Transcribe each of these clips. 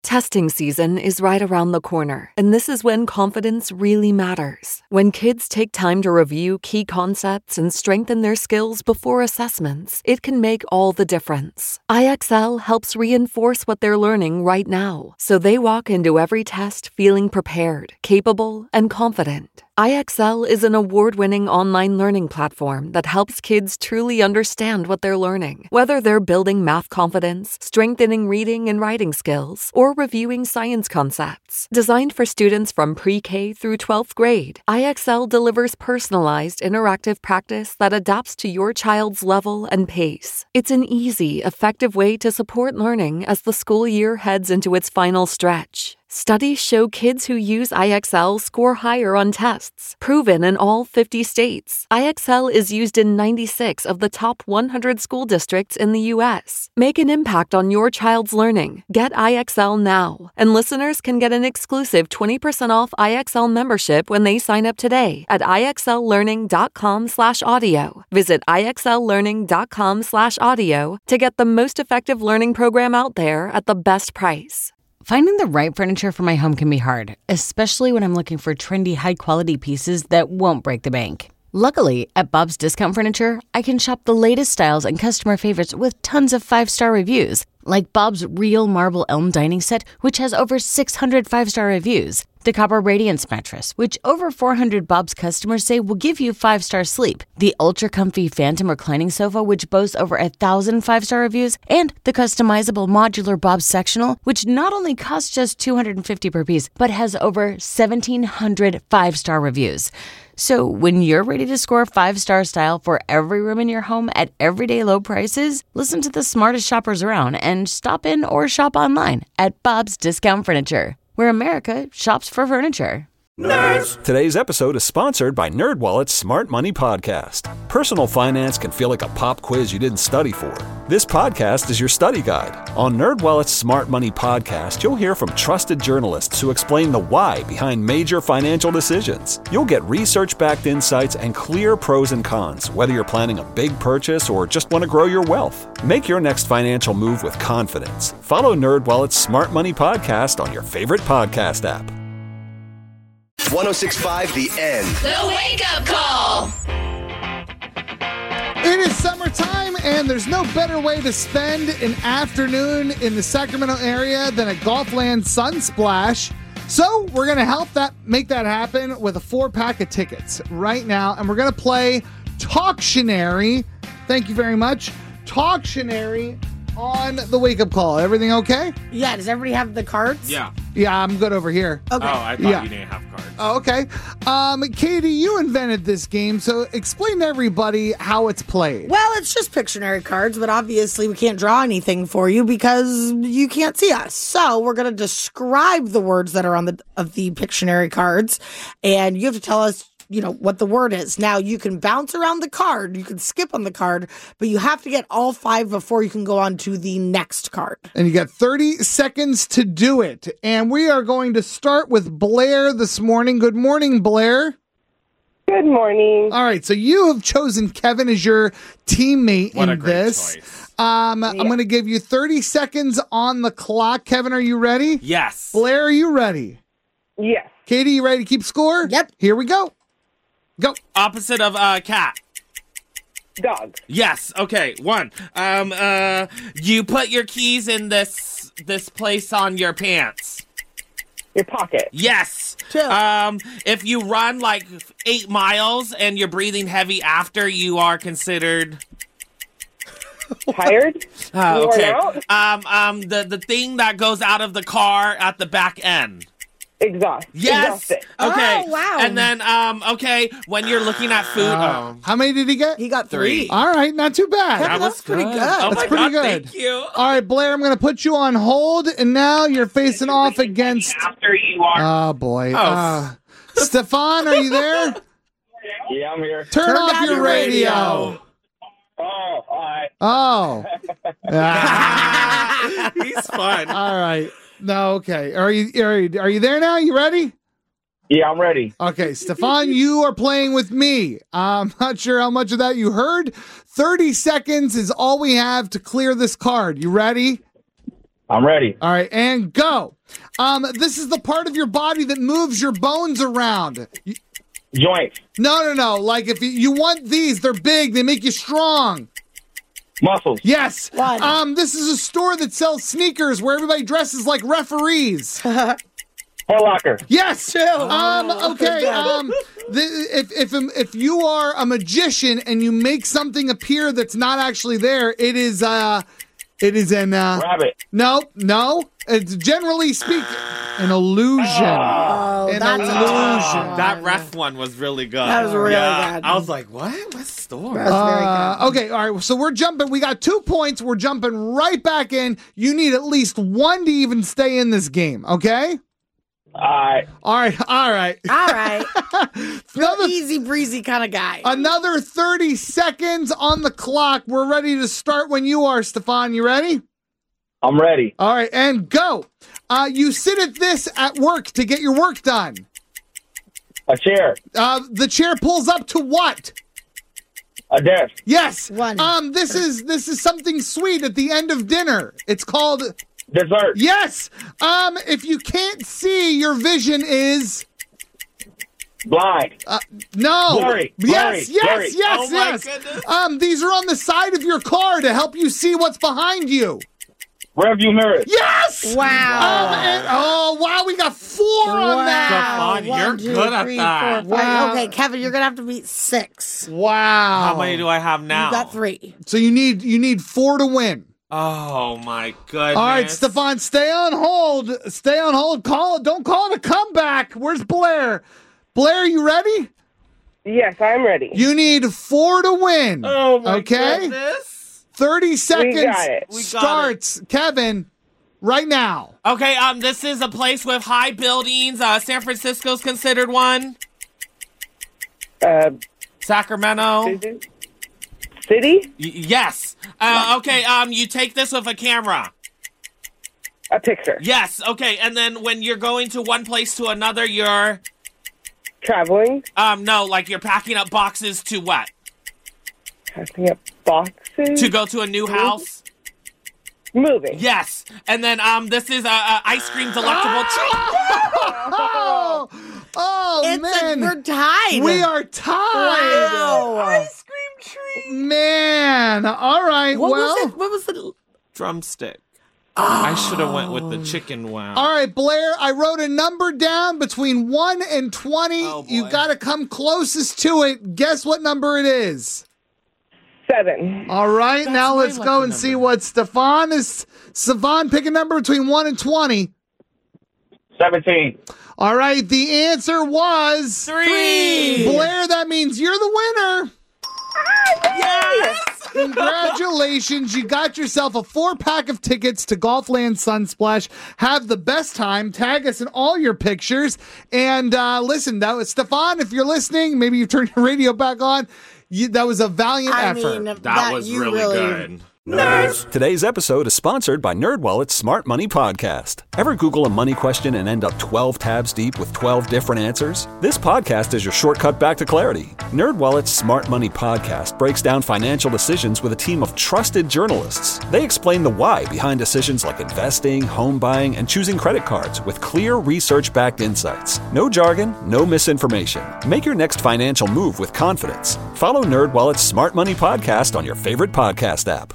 Testing season is right around the corner, and this is when confidence really matters. When kids take time to review key concepts and strengthen their skills before assessments, it can make all the difference. IXL helps reinforce what they're learning right now, so they walk into every test feeling prepared, capable, and confident. IXL is an award-winning online learning platform that helps kids truly understand what they're learning, whether they're building math confidence, strengthening reading and writing skills, or reviewing science concepts. Designed for students from pre-K through 12th grade, IXL delivers personalized, interactive practice that adapts to your child's level and pace. It's an easy, effective way to support learning as the school year heads into its final stretch. Studies show kids who use IXL score higher on tests, proven in all 50 states. IXL is used in 96 of the top 100 school districts in the U.S. Make an impact on your child's learning. Get IXL now. And listeners can get an exclusive 20% off IXL membership when they sign up today at IXLlearning.com/audio. Visit IXLlearning.com/audio to get the most effective learning program out there at the best price. Finding the right furniture for my home can be hard, especially when I'm looking for trendy, high-quality pieces that won't break the bank. Luckily, at Bob's Discount Furniture, I can shop the latest styles and customer favorites with tons of 5-star reviews, like Bob's Real Marble Elm Dining Set, which has over 600 5-star reviews. The Copper Radiance Mattress, which over 400 Bob's customers say will give you 5-star sleep. The Ultra Comfy Phantom Reclining Sofa, which boasts over 1,000 5-star reviews. And the customizable modular Bob's Sectional, which not only costs just $250 per piece, but has over 1,700 5-star reviews. So when you're ready to score 5-star style for every room in your home at everyday low prices, listen to the smartest shoppers around and stop in or shop online at Bob's Discount Furniture, where America shops for furniture. Nerds! Today's episode is sponsored by NerdWallet's Smart Money Podcast. Personal finance can feel like a pop quiz you didn't study for. This podcast is your study guide. On NerdWallet's Smart Money Podcast, you'll hear from trusted journalists who explain the why behind major financial decisions. You'll get research-backed insights and clear pros and cons, whether you're planning a big purchase or just want to grow your wealth. Make your next financial move with confidence. Follow NerdWallet's Smart Money Podcast on your favorite podcast app. 106.5 The End. The Wake Up Call. It is summertime, and there's no better way to spend an afternoon in the Sacramento area than a Golfland Sunsplash. So we're going to make that happen with a 4-pack of tickets right now, and we're going to play Talktionary. Thank you very much. Talktionary on the Wake Up Call. Everything okay? Yeah, does everybody have the cards? Yeah. Yeah, I'm good over here. Okay. Oh, I thought you didn't have cards. Oh, okay. Katie, you invented this game, so explain to everybody how it's played. Well, it's just Pictionary cards, but obviously we can't draw anything for you because you can't see us. So we're going to describe the words that are on the Pictionary cards, and you have to tell us what the word is. Now, you can bounce around the card, you can skip on the card, but you have to get all 5 before you can go on to the next card. And you got 30 seconds to do it. And we are going to start with Blair this morning. Good morning, Blair. Good morning. All right, so you have chosen Kevin as your teammate What in a great this. choice. I'm going to give you 30 seconds on the clock. Kevin, are you ready? Yes. Blair, are you ready? Yes. Katie, you ready to keep score? Yep. Here we go. Go. Opposite of cat. Dog. Yes. Okay. 1. You put your keys in this place on your pants. Your pocket. Yes. 2. If you run like 8 miles and you're breathing heavy after, you are considered Tired. Worn out. The thing that goes out of the car at the back end. Exhaust. Yes. Exhausted. Okay. Oh, wow. And then when you're looking at food. How many did he get? He got 3. All right, not too bad. Kevin, that's pretty good. Oh That's my pretty God, good. thank you. All right, Blair, I'm going to put you on hold, and now you're facing off against... After you are. Oh, boy. Oh. Stefan, are you there? Yeah, I'm here. Turn off down your your radio. radio. Oh, all right. Oh. Ah. He's fun. All right. No, okay. Are you there now? You ready? Yeah, I'm ready. Okay, Stefan, you are playing with me. I'm not sure how much of that you heard. 30 seconds is all we have to clear this card. You ready? I'm ready. All right, and go. This is the part of your body that moves your bones around. Joints. No. Like if you want these, they're big. They make you strong. Muscles. Yes. This is a store that sells sneakers where everybody dresses like referees. Foot Locker. Yes. Okay. If you are a magician and you make something appear that's not actually there, it is an Rabbit. No. It's generally speaking an illusion. Oh, that's illusion. That ref one was really good. That was really good. I was like, what? What store? That's very good. Okay, all right. So we're jumping. We got 2 points. We're jumping right back in. You need at least 1 to even stay in this game. Okay. All right. All right. You're easy breezy kind of guy. Another 30 seconds on the clock. We're ready to start when you are, Stefan. You ready? I'm ready. All right, and go. You sit at this at work to get your work done. A chair. The chair pulls up to what? A desk. Yes. 1. This is something sweet at the end of dinner. It's called Dessert. yes. If you can't see, your vision is Blind. no. Blurry. Yes. Blurry. Oh my goodness. These are on the side of your car to help you see what's behind you. Rearview mirror. Yes. Wow. Wow. We got 4 on that. Stefan, you're good at that. 4, 5. Wow. Okay, Kevin, you're gonna have to beat 6. Wow. How many do I have now? You got 3. So you need 4 to win. Oh my goodness. All right, Stefan, stay on hold. Stay on hold. Call it. Don't call it a comeback. Where's Blair? Blair, you ready? Yes, I'm ready. You need 4 to win. Oh my okay? goodness. 30 seconds We got it. starts, Kevin, right now. Okay, this is a place with high buildings. San Francisco's considered one. Sacramento. City? Yes. Okay, you take this with a camera. A picture. Yes, okay, and then when you're going to one place to another, you're... Traveling. No, like you're packing up boxes to what? Packing up boxes. To go to a new house? Moving. Yes. And then this is ice cream delectable Oh, man. We're tied. We are tied. Wow. Ice cream tree. Man. All right. What well. was it? What was the... drumstick. I should have went with the chicken wow. All right, Blair, I wrote a number down between 1 and 20. Oh, boy. You got to come closest to it. Guess what number it is? 7. All right, That's now my let's go lucky and see number. what Stefan is. Stefan, pick a number between 1 and 20. 17. All right, the answer was 3. Blair, that means you're the winner. Yes. Congratulations. You got yourself a 4-pack of tickets to Golfland Sunsplash. Have the best time. Tag us in all your pictures. And listen, that was Stefan. If you're listening, maybe you turn your radio back on. That was a valiant effort. That was you really good. Today's episode is sponsored by NerdWallet's Smart Money Podcast. Ever Google a money question and end up 12 tabs deep with 12 different answers? This podcast is your shortcut back to clarity. NerdWallet's Smart Money Podcast breaks down financial decisions with a team of trusted journalists. They explain the why behind decisions like investing, home buying, and choosing credit cards with clear research-backed insights. No jargon, no misinformation. Make your next financial move with confidence. Follow NerdWallet's Smart Money Podcast on your favorite podcast app.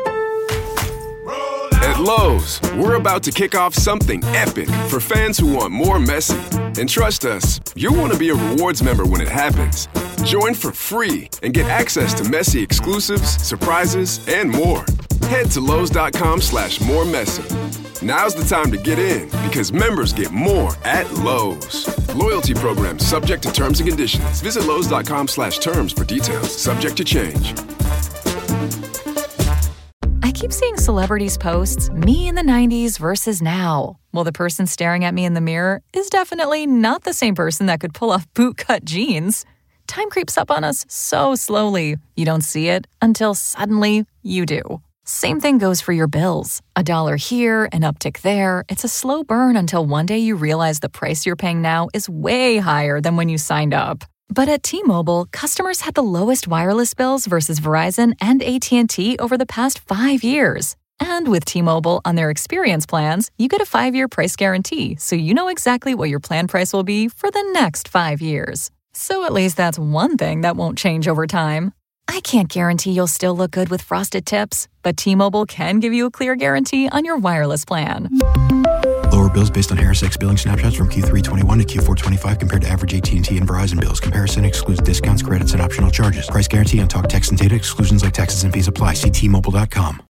At Lowe's, we're about to kick off something epic for fans who want more Messi. And trust us, you'll want to be a rewards member when it happens. Join for free and get access to Messi exclusives, surprises, and more. Head to Lowe's.com/moremessy. Now's the time to get in because members get more at Lowe's. Loyalty program subject to terms and conditions. Visit Lowe's.com/terms for details. Subject to change. I keep seeing celebrities posts, me in the 90s versus now. Well, the person staring at me in the mirror is definitely not the same person that could pull off bootcut jeans. Time creeps up on us so slowly. You don't see it until suddenly you do. Same thing goes for your bills. $1 here, an uptick there. It's a slow burn until one day you realize the price you're paying now is way higher than when you signed up. But at T-Mobile, customers had the lowest wireless bills versus Verizon and AT&T over the past 5 years. And with T-Mobile on their experience plans, you get a 5-year price guarantee, so you know exactly what your plan price will be for the next 5 years. So at least that's one thing that won't change over time. I can't guarantee you'll still look good with Frosted Tips, but T-Mobile can give you a clear guarantee on your wireless plan. Lower bills based on HarrisX billing snapshots from Q321 to Q425 compared to average AT&T and Verizon bills. Comparison excludes discounts, credits, and optional charges. Price guarantee on talk, text, and data. Exclusions like taxes and fees apply. See T-Mobile.com.